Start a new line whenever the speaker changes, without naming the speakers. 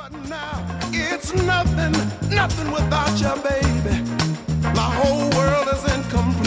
It's nothing, nothing without you, baby. My whole world is incomplete.